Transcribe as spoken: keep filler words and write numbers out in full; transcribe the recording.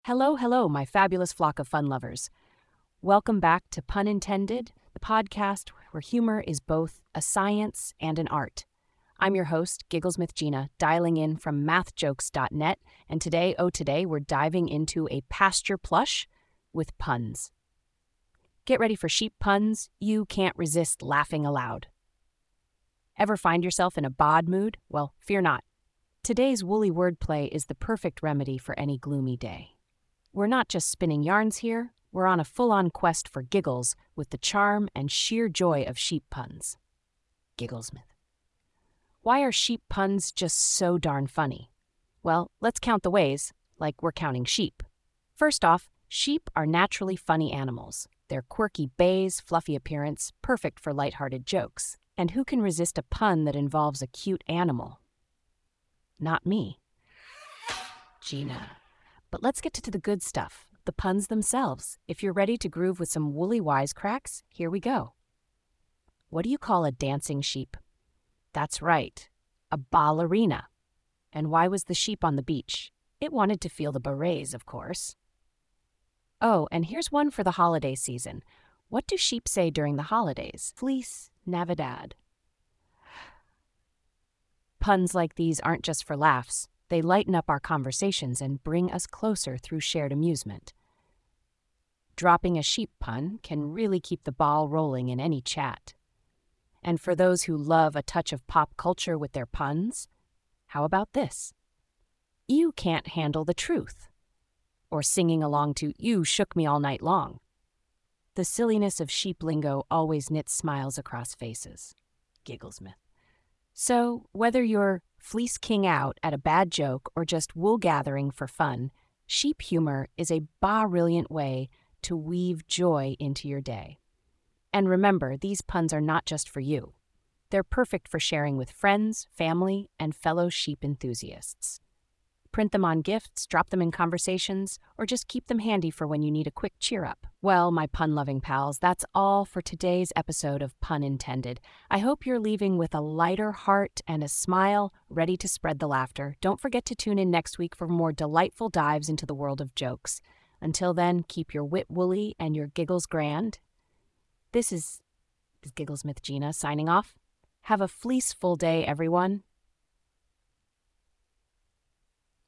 Hello, hello, my fabulous flock of fun lovers. Welcome back to Pun Intended, the podcast where humor is both a science and an art. I'm your host, Gigglesmith Gina, dialing in from math jokes dot net, and today, oh today, we're diving into a pasture plush with puns. Get ready for sheep puns. You can't resist laughing aloud. Ever find yourself in a bod mood? Well, fear not. Today's woolly wordplay is the perfect remedy for any gloomy day. We're not just spinning yarns here, we're on a full-on quest for giggles with the charm and sheer joy of sheep puns. Gigglesmith. Why are sheep puns just so darn funny? Well, let's count the ways, like we're counting sheep. First off, sheep are naturally funny animals. Their quirky bays, fluffy appearance, perfect for lighthearted jokes. And who can resist a pun that involves a cute animal? Not me. Gina. But let's get to the good stuff, the puns themselves. If you're ready to groove with some woolly wisecracks, here we go. What do you call a dancing sheep? That's right, a ballerina. And why was the sheep on the beach? It wanted to feel the berets, of course. Oh, and here's one for the holiday season. What do sheep say during the holidays? Feliz Navidad. Puns like these aren't just for laughs. They lighten up our conversations and bring us closer through shared amusement. Dropping a sheep pun can really keep the ball rolling in any chat. And for those who love a touch of pop culture with their puns, how about this? You can't handle the truth. Or singing along to You Shook Me All Night Long. The silliness of sheep lingo always knits smiles across faces. Gigglesmith. So, whether you're fleece king out at a bad joke or just wool gathering for fun, sheep humor is a brilliant way to weave joy into your day. And remember, these puns are not just for you. They're perfect for sharing with friends, family, and fellow sheep enthusiasts. Print them on gifts, drop them in conversations, or just keep them handy for when you need a quick cheer-up. Well, my pun-loving pals, that's all for today's episode of Pun Intended. I hope you're leaving with a lighter heart and a smile, ready to spread the laughter. Don't forget to tune in next week for more delightful dives into the world of jokes. Until then, keep your wit woolly and your giggles grand. This is, is Gigglesmith Gina signing off. Have a fleeceful day, everyone.